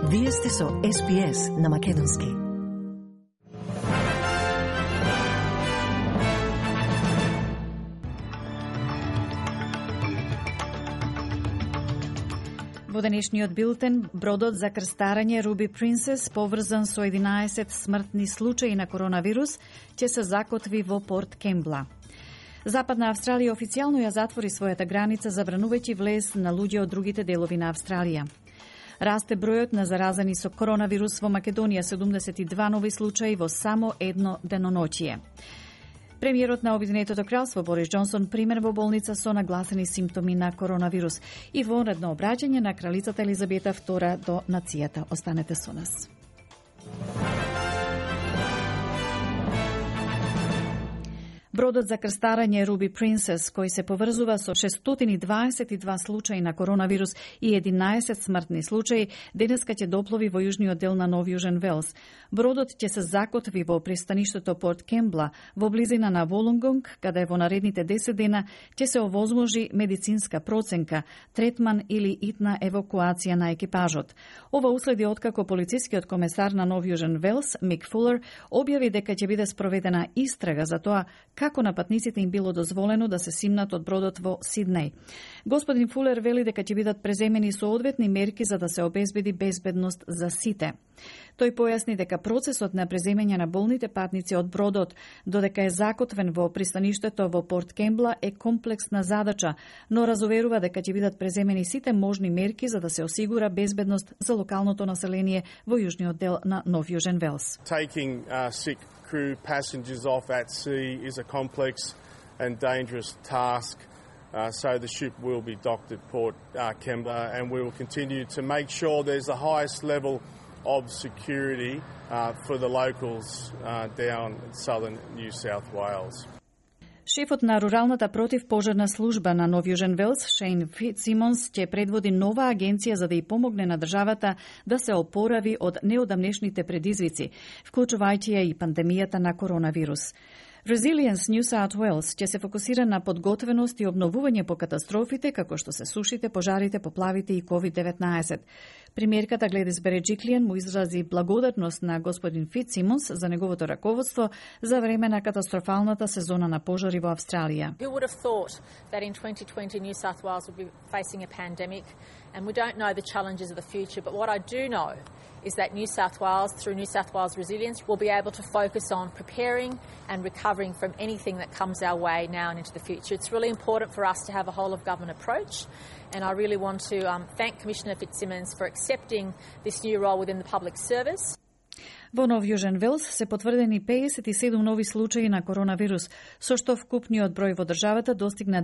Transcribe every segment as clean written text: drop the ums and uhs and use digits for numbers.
Вие сте со SPS на Македонски. Во денешниот билтен, бродот за крстарење Руби Принцес, поврзан со 11 смртни случаи на коронавирус, ќе се закотви во Порт Кембла. Западна Австралија официјално ја затвори својата граница, забранувајќи влез на луѓе од другите делови на Австралија. Расте бројот на заразени со коронавирус во Македонија, 72 нови случаи во само едно деноноќие. Премиерот на Обединетото кралство Борис Џонсон пример во болница со нагласени симптоми на коронавирус и вонредно обраќање на кралицата Елизабета II до нацијата. Останете со нас. Бродот за крстарење Руби Принцес, кој се поврзува со 622 случаи на коронавирус и 11 смртни случаи, денеска ќе доплови во јужниот дел на Нов Јужен Велс. Бродот ќе се закотви во пристаништето Порт Кембла, во близина на Волонгонг, каде во наредните 10 дена ќе се овозможи медицинска проценка, третман или итна евакуација на екипажот. Ова уследи откако полицискиот комесар на Нов Јужен Велс, Мик Фулер, објави дека ќе биде спроведена истрага за тоа како на патниците им било дозволено да се симнат од бродот во Сиднеј. Господин Фулер вели дека ќе бидат преземени соодветни мерки за да се обезбеди безбедност за сите. Тој појасни дека процесот на преземање на болните патници од бродот, додека е закотвен во пристаништето во Порт Кембла, е комплексна задача, но разуверува дека ќе бидат преземени сите можни мерки за да се осигура безбедност за локалното население во јужниот дел на Нов Јужен Велс. Crew passengers off at sea is a complex and dangerous task, so the ship will be docked at Port Kembla, and we will continue to make sure there's the highest level of security for the locals down in southern New South Wales. Шефот на руралната противпожарна служба на Нов Јужен Велс, Шейн Фитсимонс, ќе предводи нова агенција за да ја помогне на државата да се опорави од неодамнешните предизвици, вклучувајќи ја и пандемијата на коронавирус. Resilience New South Wales ќе се фокусира на подготвеност и обновување по катастрофите, како што се сушите, пожарите, поплавите и COVID-19. Премиерката Гледис Береджиклијан му изрази благодарност на господин Фитсимонс за неговото раководство за време на катастрофалната сезона на пожари во Австралија. Who would have thought that in 2020 New South Wales would be facing a pandemic, and we don't know the challenges of the future, but what I do know is that New South Wales, through New South Wales Resilience, will be able to focus on preparing and recovering from anything that comes our way now and into the future. It's really important for us to have a whole-of-government approach, and I really want to thank Commissioner Fitzsimmons for accepting this new role within the public service. Во Нов Јужен Велс се потврдени 57 нови случаи на коронавирус, со што вкупниот број во државата достигна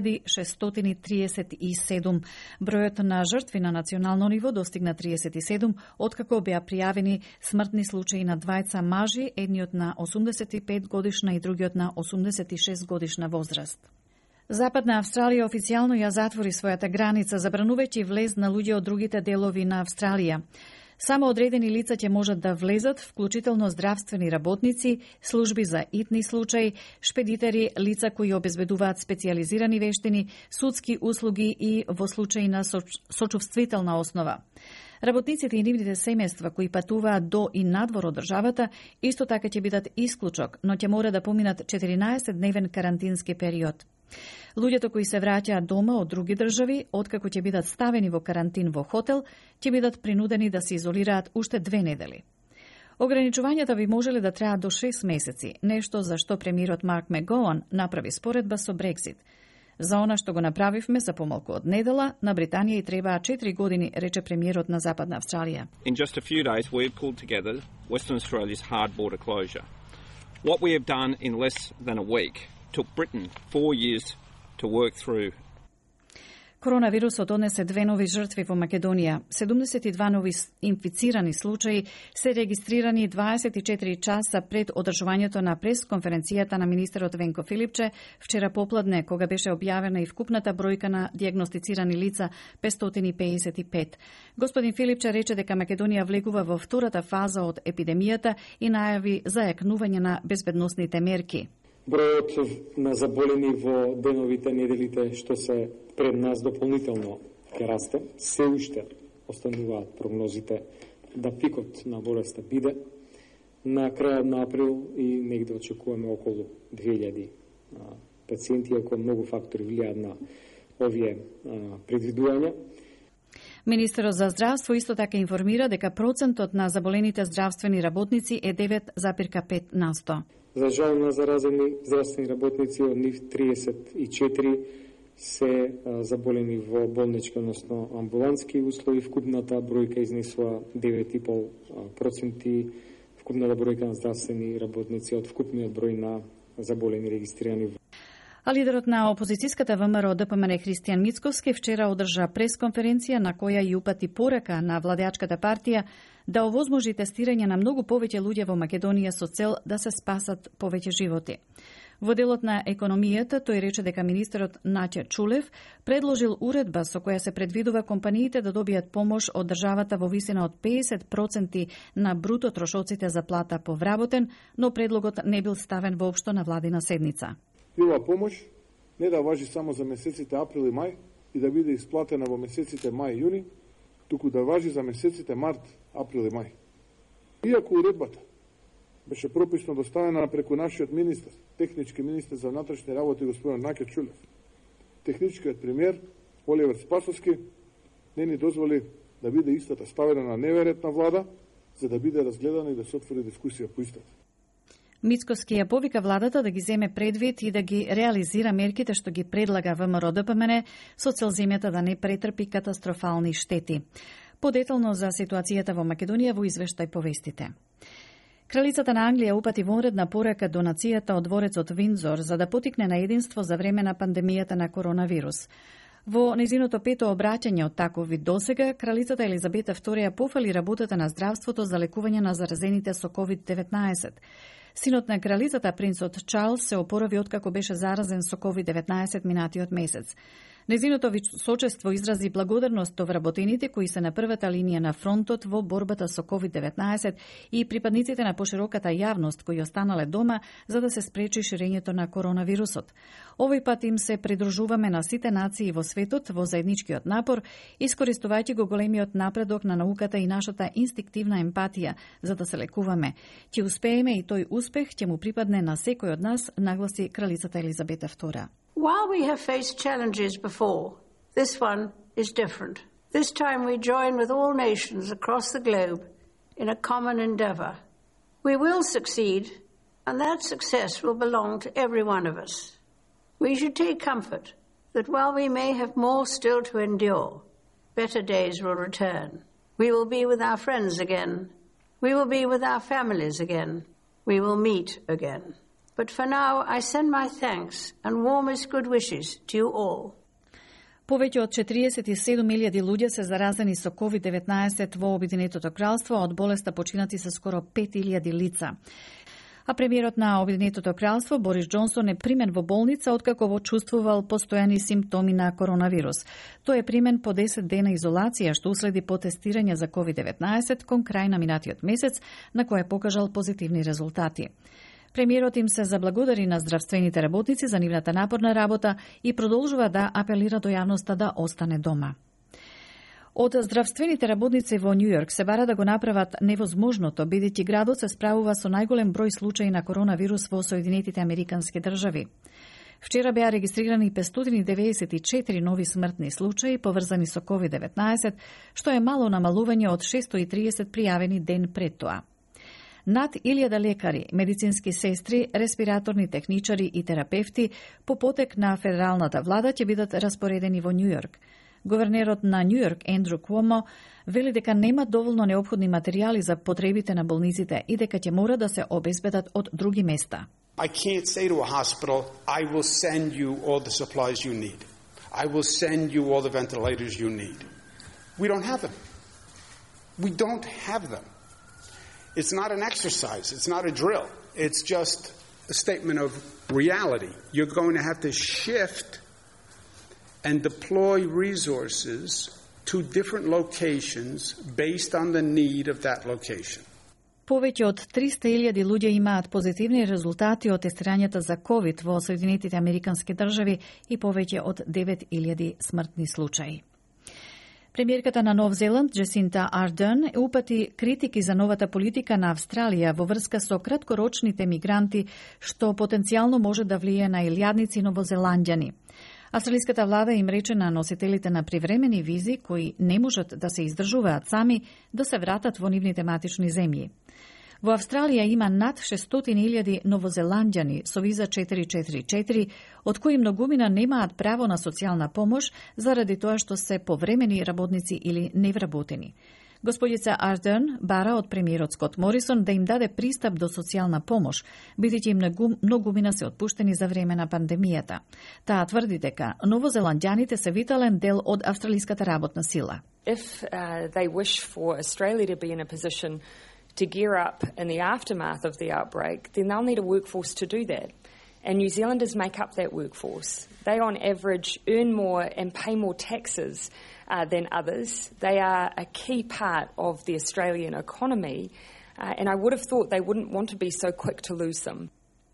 2637. Бројот на жртви на национално ниво достигна 37, откако беа пријавени смртни случаи на двајца мажи, едниот на 85 годишна и другиот на 86 годишна возраст. Западна Австралија официјално ја затвори својата граница, забранувајќи влез на луѓе од другите делови на Австралија. Само одредени лица ќе можат да влезат, вклучително здравствени работници, служби за итни случаи, шпедитери, лица кои обезбедуваат специјализирани вештини, судски услуги и во случаи на сочувствителна основа. Работниците и нивните семејства кои патуваат до и надвор од државата исто така ќе бидат исклучок, но ќе мора да поминат 14-дневен карантински период. Луѓето кои се враќаат дома од други држави, откако ќе бидат ставени во карантин во хотел, ќе бидат принудени да се изолираат уште 2 недели. Ограничувањата би можеле да траат до 6 месеци, нешто за што премиерот Марк Мегоан направи споредба со Брекзит. За она што го направивме за помалку од недела, на Британија и требаа 4 години, рече премиерот на Западна Австралија. In just a few days we pulled together Western Australia's hard border closure. What we have done in less than a week took Britain 4 years to work through. Коронавирусот однесе 2 нови жртви во Македонија. 72 нови инфицирани случаи се регистрирани 24 часа пред одржувањето на пресконференцијата на министерот Венко Филипче вчера попладне, кога беше објавена и вкупната бројка на дијагностицирани лица 555. Господин Филипче рече дека Македонија влегува во втората фаза од епидемијата и најави зајакнување на безбедносните мерки. Бројот на заболени во деновите, неделите што се пред нас дополнително ќе расте. Се уште остануваат прогнозите да пикот на болеста биде на крајот на април и негде очекуваме околу 2000 пациенти, ако многу фактори влијаат на овие предвидувања. Министерот за здравство исто така информира дека процентот на заболените здравствени работници е 9,5%. За жал на заразени здравствени работници, од нив 34 се заболени во болнички, односно амбулантски услови. Вкупната бројка изнесува 9,5%, вкупната бројка на здравствени работници од вкупниот број на заболени регистрирани. А лидерот на опозицијската ВМРО ДПМН Христијан Мицковски вчера одржа пресконференција на која ја упати порака на владеачката партија да овозможи тестирање на многу повеќе луѓе во Македонија со цел да се спасат повеќе животи. Во делот на економијата, тој рече дека министерот Наќа Чулев предложил уредба со која се предвидува компаниите да добијат помош од државата во висина од 50% на бруто трошоците за плата по вработен, но предлогот не бил ставен воопшто на владина седница. И ова помош не да важи само за месеците април и мај и да биде исплатена во месеците мај и јуни, туку да важи за месеците март, април и мај. Иако уредбата беше прописно доставена преку нашиот министер, технички министер за внатрешни работи господин Наќа Чулев, техничкиот премиер Оливер Спасовски не ни дозволи да биде истата ставена на дневен ред на влада, за да биде разгледана и да се отвори дискусија по истата. Мицковски ја повика владата да ги земе предвид и да ги реализира мерките што ги предлага ВМРО ДПМН со цел земјата да не претрпи катастрофални штети. Подетално за ситуацијата во Македонија во извештај повестите. Кралицата на Англија упати вонредна порака до нацијата од дворецот Виндзор за да потикне на единство за време на пандемијата на коронавирус. Во незиното пето обраќање од таков вид досега, кралицата Елизабета II ја пофали работата на здравството за лекување на заразените со COVID-19. Синот на кралицата, принцот Чарлс, се опорави откако беше заразен со COVID-19 минатиот месец. Незиното височество изрази благодарност до вработените кои се на првата линија на фронтот во борбата со COVID-19 и припадниците на пошироката јавност кои останале дома за да се спречи ширењето на коронавирусот. Овој пат им се придружуваме на сите нации во светот во заедничкиот напор, искористувајќи го големиот напредок на науката и нашата инстинктивна емпатија за да се лекуваме. Ќе успееме и тој успех ќе му припадне на секој од нас, нагласи кралицата Елизабета II. While we have faced challenges before, this one is different. This time we join with all nations across the globe in a common endeavour. We will succeed, and that success will belong to every one of us. We should take comfort that while we may have more still to endure, better days will return. We will be with our friends again. We will be with our families again. We will meet again. But for now, I send my thanks and warmest good wishes to you all. Повеќе од 47.000 луѓе се заразени со COVID-19 во Обединетото кралство, од болеста починати се скоро 5.000 лица. А премиерот на Обединетото кралство Борис Џонсон е примен во болница откако го чувствувал постојани симптоми на коронавирус. Тој е примен по 10 дена изолација што уследи по тестирање за COVID-19 кон крај на минатиот месец, на кој покажал позитивни резултати. Премиерот им се заблагодари на здравствените работници за нивната напорна работа и продолжува да апелира до јавноста да остане дома. Од здравствените работници во Њујорк се бара да го направат невозможното, бидејќи градот се справува со најголем број случаи на коронавирус во Соединетите Американски држави. Вчера беа регистрирани 594 нови смртни случаи поврзани со COVID-19, што е мало намалување од 630 пријавени ден пред тоа. Над 1000 лекари, медицински сестри, респираторни техничари и терапевти по потек на федералната влада ќе бидат распоредени во Њујорк. Говернерот на Њујорк, Ендрю Куомо, вели дека нема доволно неопходни материјали за потребите на болниците и дека ќе мора да се обезбедат од други места. I can't say to a hospital, I will send you all the supplies you need. I will send you all the ventilators you need. We don't have them. We don't have them. It's not an exercise. It's not a drill. It's just a statement of reality. You're going to have to shift and deploy resources to different locations based on the need of that location. Повеќе од 300.000 луѓе имаат позитивни резултати од тестирањата за COVID во Соединетите Американски држави и повеќе од 9.000 смртни случаи. Премиерката на Нов Зеланд, Джесинта Ардерн, упати критики за новата политика на Австралија во врска со краткорочните мигранти, што потенцијално може да влие на илјадници новозеландјани. Австралиската влада им рече на носителите на привремени визи, кои не можат да се издржуваат сами, да се вратат во нивните матични земји. Во Австралија има над 600.000 новозеландјани со виза 444, од кои многумина немаат право на социјална помош заради тоа што се повремени работници или невработени. Господица Ардерн бара од премиерот Скот Морисон да им даде пристап до социјална помош, бидејќи многумина се отпуштени за време на пандемијата. Таа тврди дека новозеландјаните се витален дел од австралиската работна сила. If they wish for Australia to be in a position to gear up in the aftermath of the outbreak, then they'll need a workforce to do that. And New Zealanders make up that workforce. They, on average, earn more and pay more taxes than others. They are a key part of the Australian economy, and I would have thought they wouldn't want to be so quick to lose them.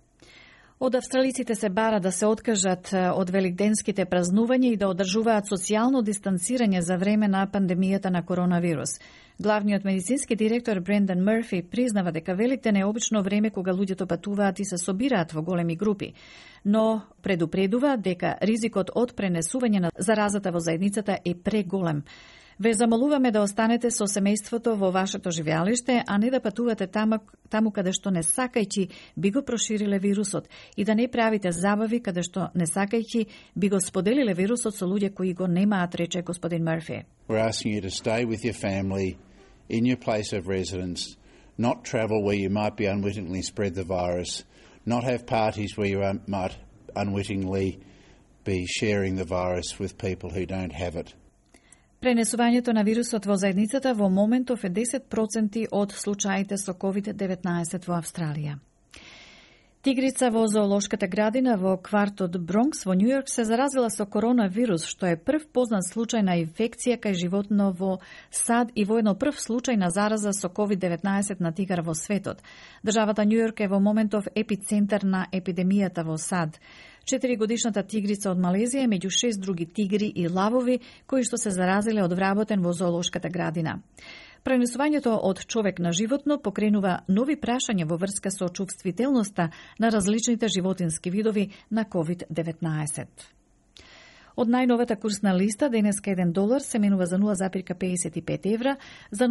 Од австралиците се бара да се откажат од великденските празнувања и да одржуваат социјално дистанцирање за време на пандемијата на коронавирус. Главниот медицински директор Брендан Мърфи признава дека Великден е обично време кога луѓето патуваат и се собираат во големи групи, но предупредува дека ризикот од пренесување на заразата во заедницата е преголем. Ве замолуваме да останете со семејството во вашето живеалиште, а не да патувате таму каде што не сакајќи би го прошириле вирусот и да не правите забави каде што не сакајќи би го споделиле вирусот со луѓе кои го немаат, рече господин Мърфи. We're asking you to stay with your family in your place of residence, not travel where you might be unwittingly spread the virus, not have parties where you might unwittingly be sharing the virus with people who don't have it. Пренесувањето на вирусот во заедницата во моментов е 10% од случаите со COVID-19 во Австралија. Тигрица во зоолошката градина во квартот Бронкс во Њујорк се заразила со коронавирус, што е прв познат случај на инфекција кај животно во САД и воедно прв случај на зараза со COVID-19 на тигар во светот. Државата Њујорк е во моментов епицентар на епидемијата во САД. 4-годишната тигрица од Малезија е меѓу 6 други тигри и лавови кои што се заразиле од вработен во зоолошката градина. Пренесувањето од човек на животно покренува нови прашања во врска со чувствителноста на различните животински видови на COVID-19. Од најновата курсна листа, денеска $1 се менува за 0,55 евра, за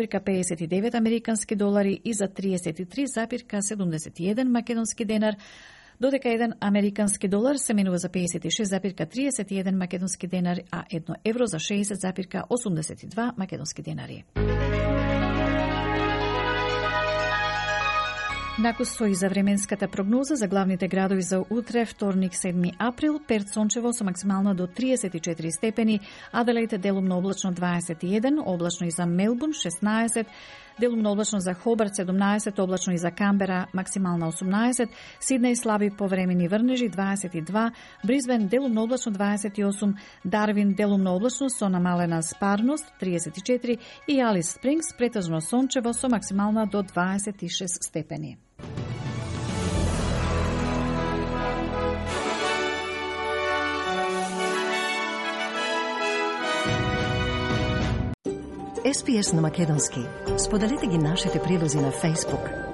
0,59 американски долари и за 33,71 македонски денар, додека 1 американски долар се менува за 56,31 македонски денар, а 1 евро за 60,82 македонски денари. Накусто и за временската прогноза за главните градови за утре, вторник 7 април, Перт сончево со максимална до 34 степени, Аделаид делумно облачно 21, облачно и за Мелбурн 16, делумно облачно за Хобарт 17, облачно и за Камбера максимална 18, Сиднеј слаби повремени врнежи 22, Брисбен делумно облачно 28, Дарвин делумно облачно со намалена спарност 34 и Алис Спрингс претежно сончево со максимална до 26 степени. SPS на македонски. Споделете ги нашите прилози на Facebook.